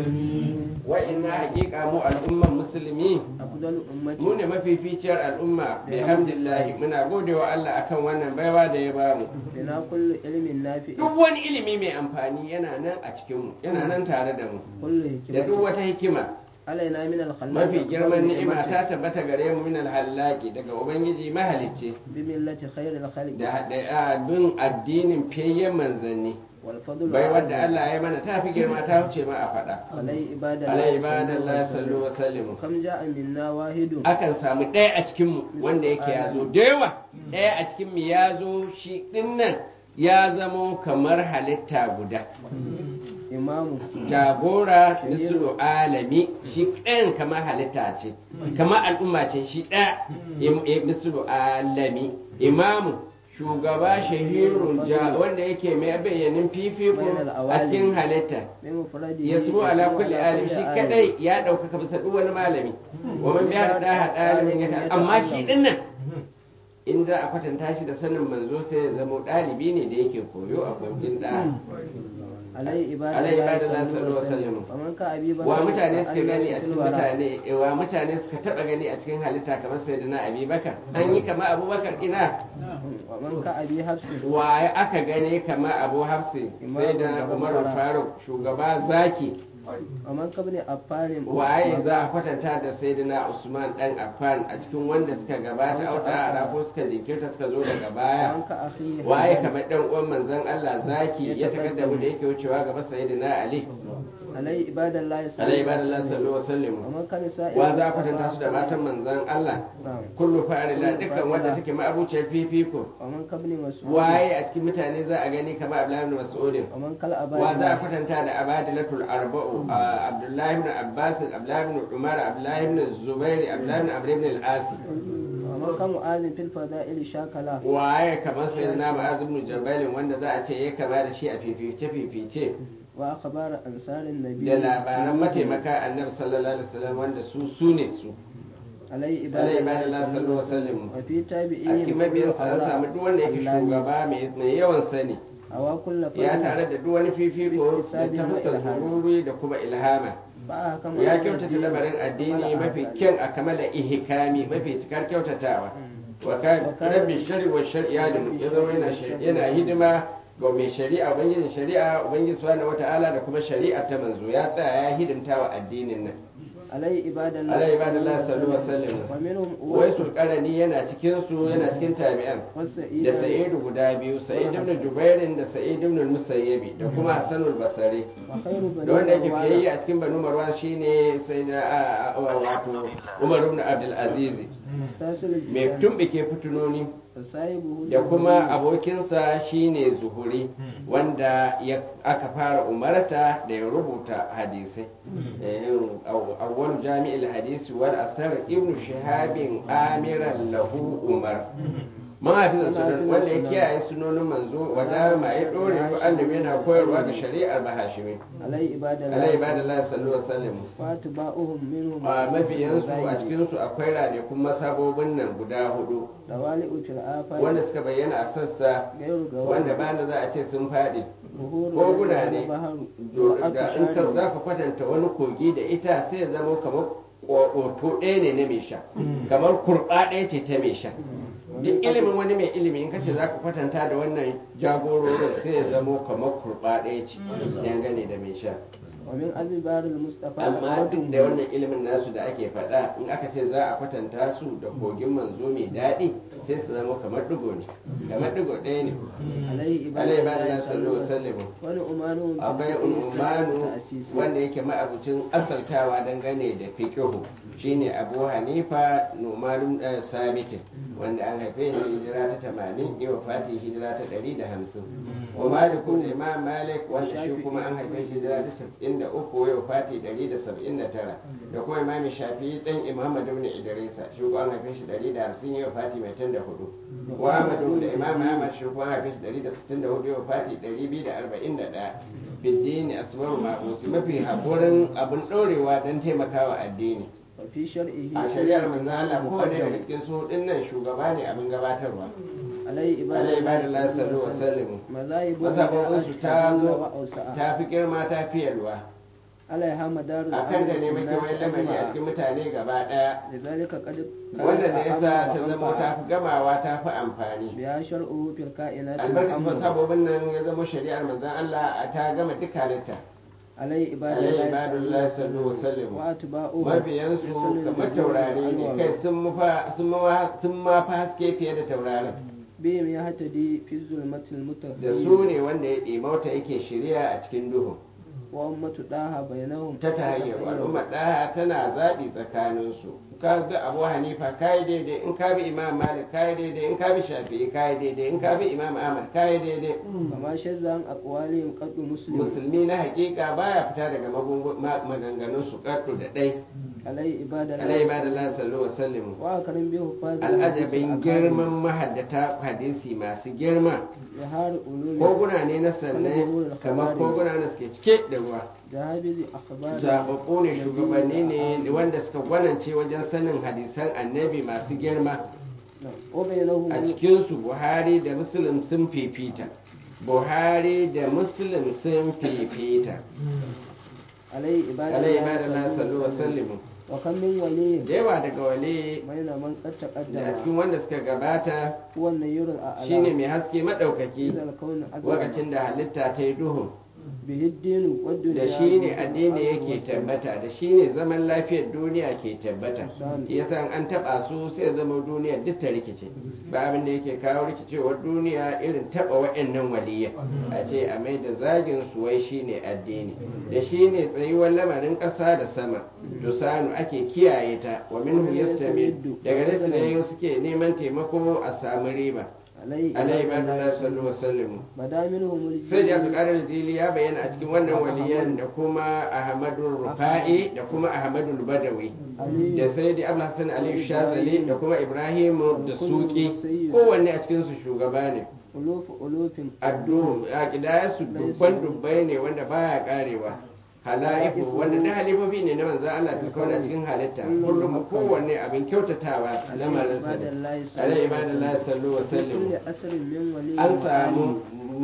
المسلمين وإن حقيقة مو الأمة المسلمين أفضل أمتي mu ne mafificiyar al'umma bihamdillahi muna gode wa Allah akan wannan baiwa da ya bamu لنا كل علم نافع duk wani ilimi mai amfani yana nan a cikin mu yana nan tare da mu كل da duk حكمة wata hikima علينا من الخلاق mafi girman ni'ima نعمة ta tabbata gare mu min alhallaki daga ubangiji mahalicci بملة خير الخلق da bin addinin fiyayyen manzanni والفضل bai wadda Allah ya mana ta fi girma ta wuce ma a faɗa علي عباد alai ibadallah sallu wa sallimu كم جاء منا واحد akan samu ɗaya a cikinmu wanda yake ya zo da yawa ɗaya a cikinmu ya zo shi ɗinnan ya zamo kamar halitta guda إمام jagora mislu alami shi ɗayan kamar halitta ce kamar al'umma ce shi ɗaya mislu alami imamu shugaba shahirun wanda yake mai bayyanin fifiko a cikin halitta بمفرده ya sumo ala kulli alim shi kadai ya ɗaukaka bisa duk wani malami wa man biya da hada alimin ya amma shi dinnan in za a kwatanta shi da sanin manzo sai ya zama ɗalibi ne da yake koyo a kogin da علي alai عباد ibada الله la sallu wa sallam ومن كأبي بكر wa mutane suka gani a في cikin الوراء. mutane wa mutane suka taba gani a cikin halitta kamar sayyidina abubakar an yi kama abubakar ina ومن كأبي حفص waye aka gane kama abu hafsi sai da umaru faruk shugaba zaki ومن كابن أبان waye za a kwatanta da sayyidina Usman dan Affan a cikin wanda suka gabata auta ko suka jinkirta suka zo daga baya ومن كأخيه waye kamar dan uwan manzon Allah zaki ya takaddamu da yake wucewa gaba sayyidina Ali علي عباد الله alaihi ibadallah sallallahu alaihi wasallam ومن كان سائر wa za a kwatanta su da matan manzon Allah kullu fa'ila dukkan wanda take ma'abuciyar fifiko ومن كابن مسعود waye a cikin mutane za a gani kamar Abdullahi ibn Mas'ud ومن كلا wa za a أبان kwatanta da abadilatul arba'u Abdullahi ibn Abbas Abdullahi ibn Umar Abdullahi ibn Zubair Abdullahi ibn Amr ibn al-As ومن كمعاذ في الفضائل شاكلا waye kamar sayyidina Mu'adh ibn Jabal wanda za a ce ya kama da shi a fifice وأخبار أنصار النبي da labaran mataimaka annabi sallallahu alaihi wasallam wanda su ne su علي alai عباد ibadallah الله sallallahu alaihi wasallam وفي a تابعين cikin mabiyansa an samu duk wanda yake shugaba mai yawan sani أو كل ya فضل tare da duk wani fifiko da ta fuskar sururi da kuma ilhama فأحكم ya أمر kyautata الدين lamarin addini وكمل mafi أعداء. kyan a kamala ihikami mafi cikar kyautatawa wa kan rabbi shari wa shari'a da ya zama yana hidima ga mai shari'a ubangijin shari'a ubangiji subhanahu wata'ala da kuma shari'a ta manzo ya tsaya ya hidimta wa addinin nan علي عباد الله alai ibadallah sallallahu alaihi wasallam ومنهم wai sulkarani yana cikin su yana cikin tabi'an والسعيد da sa'idu guda biyu sa'id ibn jubairin da sa'id ibn musayyibi da kuma hasanul basri وخير بني da wanda yake مروان fiyayye a cikin banu marwan shine sai na wato umar ibn abdul aziz تاسل mai الجيران tumbike fitunoni وصاحبه da kuma abokinsa shine zuhuri wanda aka fara umarta da ya rubuta hadisai awwal jami'il hadisi wal asar ibn shahabin amiran lahu umar mahafizan sunan wanda ya kiyaye sunonin manzo wa dama ya dore ko annabi yana koyarwa ga shari'ar bahashimi علي عباد alai الله ibadallah sallallahu alaihi wasallam واتباعهم منهم a mabiyansu a cikinsu akwai ranakun masabobin nan guda hudu دوالئ في الآفاق wanda suka bayyana a sassa غير wanda جواب bayan da za a ce sun faɗi ظهور koguna ne البحر da in ka za ka kwatanta wani kogi da ita sai ya zama kamar ƙoƙoto ɗaya ne na mai sha kamar kurɓa ɗaya ce ta mai sha duk ilimin wani mai ilimi in kace za ka kwatanta da wannan jagororin sai ya zama kamar kurɓa ɗaya ce dangane da mai sha ومن أزبار المصطفى amma duk da wannan ilimin nasu da ake faɗa in aka ce za a kwatanta su da kogin manzo mai daɗi sai su zama kamar ɗigo ne kamar ɗigo ɗaya ne عليه alai ba da عباد sallu wa الله sallimu ونؤمنهم akwai umanu wanda yake ma'abucin asaltawa dangane da fiqihu shine abu hanifa numanun sabitin wanda an haife shi hijira ta 80 ya wafati hijira ta 150 wa maliku da imam malik wanda shi kuma an haife shi hijira ta 93 ya wafati 179 da kuma imam shafi'i dan imam ibn idrisa shi kuma an haife shi 150 ya wafati mai 84 wa ahmadu da imam ahmad shi kuma an haife shi 164 ya wafati 241 biddini asmaru ma'usi mafi haƙurin abin ɗorewa don taimakawa addini وفي شرعه a shari'ar manzo Allah kowane daga cikin su dinnan shugaba ne abin gabatarwa عليه alai عباد ibadallah الله sallu wa sallimu مذاهب mazhabobin su ta zo وأوسعها ta fi girma ta fi yalwa alaiha madarul akan da ne muke wani lamari a cikin mutane gaba ɗaya lidhalika qad wannan da yasa ta zama ta fi gamawa ta fi amfani biya shar'u fil kainati albarkacin sabobin nan ya zama shari'ar manzon Allah ta gama duk halitta alai alai ibadallahi ibadullah sallallahu alaihi wasallam wa atba'u mabiyansu kamar taurari ne kai sun ma fa haske fiye da taurarin bihim yahtadi fi zulmatil da mutahhir su ne wanda ya ɗimauta yake shirya a cikin duhu wa ummatu daha bainahum ta tahayyar al'ummar ɗaya tana zaɓi tsakaninsu ka ga abu hanifa kayi daidai in ka bi imam malik kayi daidai in ka bi shafi'i kayi daidai in ka bi imam ahmad kayi daidai kama shazza an aqwalihim qaddu muslim musulmi na hakika baya fita daga maganganunsu kaddu da ɗai alai ibadallahi alai ibadallah sallallahu alaihi wasallam wa karim bi hufaz al'ajabin girman mahaddata hadisi masu girma yahar ulumi koguna ne na sannan kamar koguna na suke cike da ruwa jahabizi akhbar zaɓaɓɓu ne shugabanni ne wanda suka gwanance wajen sanin hadisan annabi masu girma wa bainahum a cikinsu buhari da muslim sun fifita buhari da muslim sun fifita alai alai ibadallahi ibadallah sallallahu alaihi wasallam wa kam min waliyin da yawa daga wali baina man qad da a taqaddama cikin wanda suka gabata huwa an-nayrul a'la shine mai haske madaukaki idza al-kawn azza lokacin da halitta ta yi duhu bihi ad-din wa da shi ne addini yake tabbata da shi ne zaman lafiyar duniya ke tabbata shi yasa an taba su sai zama duniya duk ta rikice ba abin da yake kawo rikicewar duniya irin taba wa'annan waliyya a ce a mai da zagin su wai shi ne addini da shi ne tsayuwar lamarin ƙasa da sama to sanu ake kiyaye ta wa minhu yastamid daga nasu ne suke neman taimako a samu riba alai ibadullah sallallahu alaihi wasallam madaminhum sai da abdulkadir jili ya bayyana a cikin wannan waliyan da kuma ahmadu rufa'i da kuma ahmadu badawi da sai da abdul hasan ali shazali da kuma ibrahim da suki kowanne a cikin su shugaba ne ulufin addu a kidaya su dubbai ne wanda baya karewa halaifu wanda da halifofi ne na manzo Allah ta kauna cikin halitta kullum kowanne abin kyautatawa lamarin sa ne alai ibadallahi sallallahu alaihi wasallam kulli asrin min wali an samu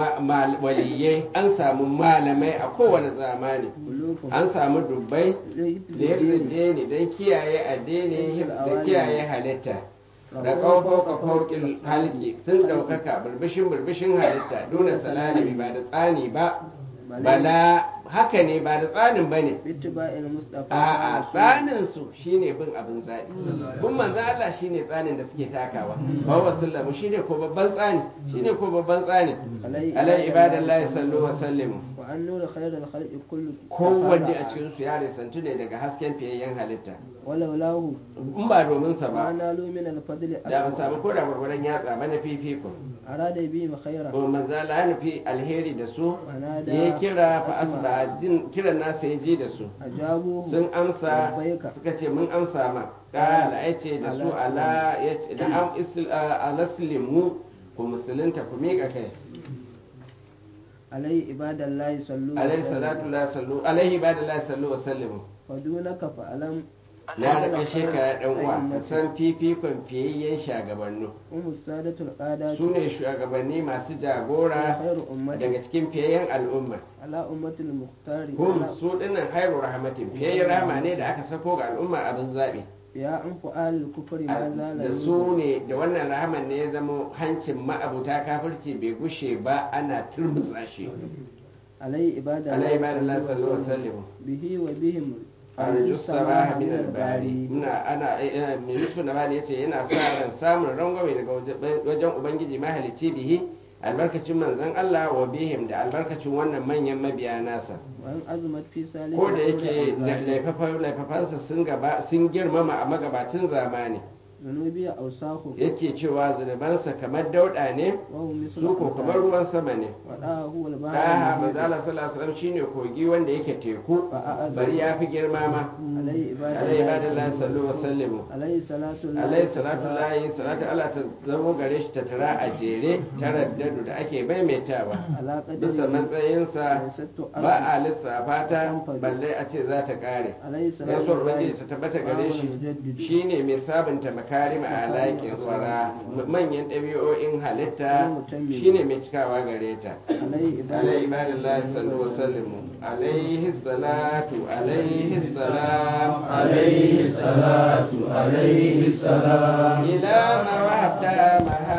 waliyai an samu malamai a kowane zamani an samu dubbai da ya ne don kiyaye addini da kiyaye halitta da ƙauƙauƙa fauƙin halki sun ɗaukaka burbushin halitta dole salami ba da tsani ba bala haka ne ba da tsanin ba ne bittiba'il mustafa a tsanin su shine bin abin zaɓi bin manzo Allah shine tsanin da suke takawa ba wa sallamu shine ko babban tsani shine ko babban tsani alai ibadallahi sallu wa sallimu wa an nura khairul khalqi kullu kowanne a cikin su ya risantu ne daga hasken fiyayyen halitta walau lahu in ba domin sa ma ba nalu min al-fadli da ban samu ko da gurgurdan yatsa ba na fifiko arada bi ma khaira ko manzo Allah ya nufi alheri da su wanada ya kira fa asba jin kiran nasa ya ji da su ajabu sun amsa labbaika suka ce mun amsa ma kala ya ce da su ala ya ce da alaslimu ku musulunta ku miƙa kai alai ibadallahi sallu alaihi salatu la sallu alaihi ibadallahi sallu wa sallimu fadunaka fa alam na da kashe ka dan uwa ka san fifikon fiyayyen shagabannu umus sadatul qadat su ne shugabanni masu jagora khairu ummati daga cikin fiyayyen al'umma ala ummatil muhtari hum su dinnan hairu rahmatin fiyayyen rahama ne da aka sako ga al'umma abin zabi ya an fu'al kufri ma zala da su ne da wannan rahaman ne ya zama hancin ma'abuta kafirci bai gushe ba ana turmutsa shi alai ibadallahi alai ibadallahi sallallahu alaihi wasallam bihi wa bihim arju sabaha min albari muna ana mai yusuf na bani yace yana sa ran samun rangwame daga wajen ubangiji mahalicci bihi albarkacin manzon Allah wa bihim da albarkacin wannan manyan mabiya nasa wa'an azumat fi salih ko da yake laifafansa sun girmama a magabacin zamani zunubi awsahu yake cewa zunubansa kamar dauda ne wa hum mislu su ko kamar ruwan sama ne wada huwa al-bahr daha manzala sallallahu alaihi wasallam shine kogi wanda yake teku bari ya fi girma ma alai alai ibadallahi sallallahu alaihi wasallam alai salatu alai salatu lahi salatu Allah ta zamo gare shi ta tara a jere taraddadu da ake maimaitawa ala bisa qadri matsayinsa ba a lissafa ta balle a ce za ta kare alai ya so salatu ubangiji ta tabbata gare shi shine mai sabunta makarim alaƙin wara manyan ɗabi'o'in halitta shine mai cikawa gare ta alai ibadillahi sallu wa sallimu alaihi salatu alaihi salam عليه الصلاة عليه السلام ila ma wahata